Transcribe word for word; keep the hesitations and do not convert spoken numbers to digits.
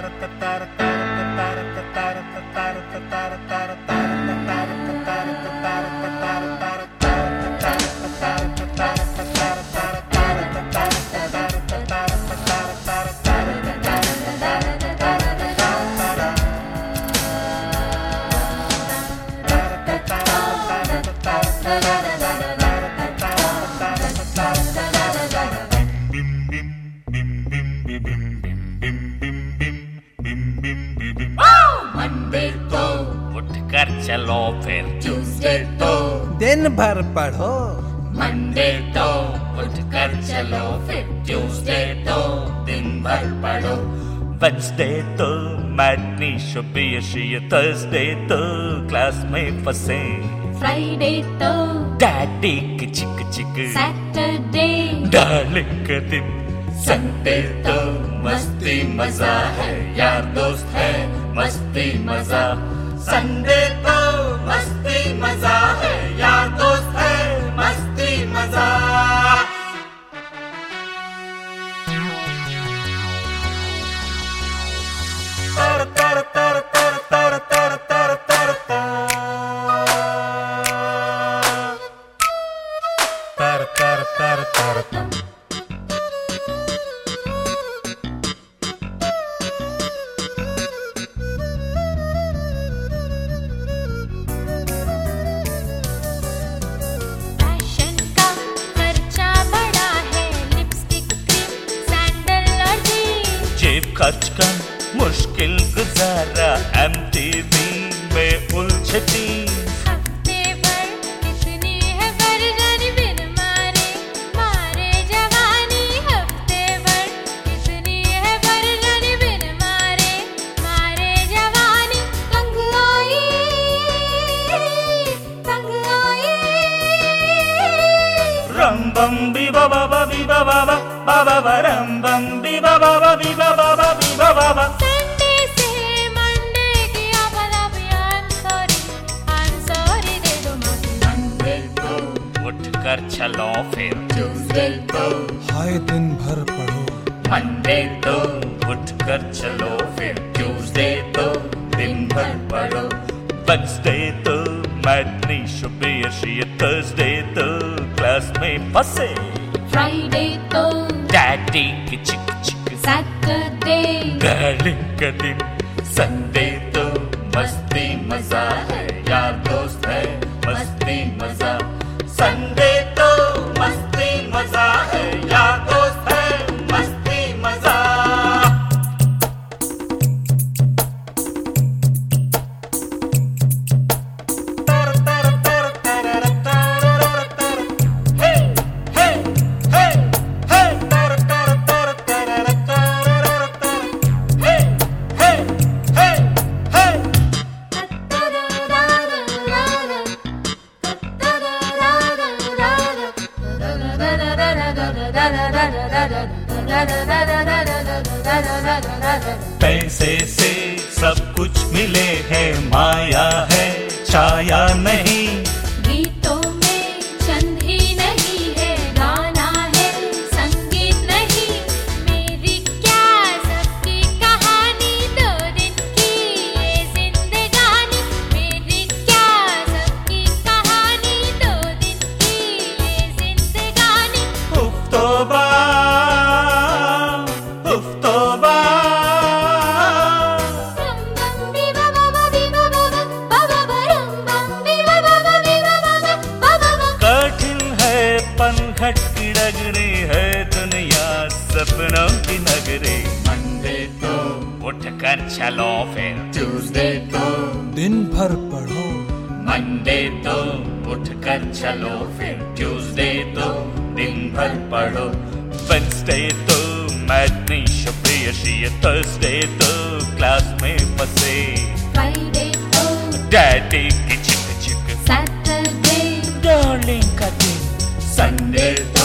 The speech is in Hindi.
मंडे तो उठकर चलो फिर ट्यूसडे तो दिन भर पढ़ो। मंडे तो उठकर चलो फिर ट्यूसडे तो दिन भर पढ़ो। वेडनेसडे तो मैटनी शुभी थर्सडे तो क्लास में फंसे। फ्राइडे तो डैडी की चिक चिक। सैटरडे डार्लिंग का दिन। संडे तो मस्ती मजा है, यार दोस्त है मस्ती मजा। संडे तो मस्ती मजा है, यार दोस्त है मस्ती मजा। तर तर तर तर तर तर तर तर तर तर तर तर तर। खर्च कर मुश्किल गुजारा एमटीवी में उलझे टीम। हफ्ते भर कितनी है वर्जन बिन मारे मारे जवानी। हफ्ते भर कितनी है वर्जन बिन मारे मारे जवानी। तंग आई तंग आई। रम बम बी बाबा बी बाबा बाबा रम बम बी बाबा बी बाबा बी बाबा। संडे से मंडे किया भला भी I'm sorry I'm sorry दे दो माफी। मंडे तो उठकर चलो फिर ट्यूसडे तो हाय दिन भर पढ़ो। मंडे तो उठकर चलो फिर ट्यूसडे तो दिन भर पढ़ो। वेडनेसडे तो मैटनी शुभी थर्सडे तो क्लास में फंसे। फ्राइडे तो डैडी की चिक चिक। सैटरडे डार्लिंग का दिन। संडे तो मस्ती मजा है, यार दोस्त है मस्ती मजा। संडे तो मस्ती मजा है, यार दोस्त है मस्ती मजा। तर तर तर तर तर तर। हे हे हे हे तर तर तर तर तर तर। हे हे हे हे पैसे से सब कुछ मिले है, माया है छाया नहीं। गीतों में छंद ही नहीं है, गाना है संगीत नहीं। मेरी क्या सबकी कहानी दो दिन की ये जिंदगानी। मेरी क्या सबकी कहानी दो दिन की ये जिंदगानी। उफ तौबा उफ तौबा। रम बम बी बाबा बी बाबा बाबा रम बम बी बाबा बी बाबा बाबा। कठिन है पनघट की डगरी है दुनिया सपनों की नगरी। मंडे तो उठकर चलो फिर ट्यूसडे तो दिन भर पढ़ो। मंडे तो उठकर चलो फिर ट्यूसडे तो दिन भर पढ़ो। वेडनेसडे तो मैटनी शुभी थर्सडे तो क्लास में फंसे। फ्राइडे तो डैडी की चिक चिक। सैटरडे डार्लिंग का दिन। संडे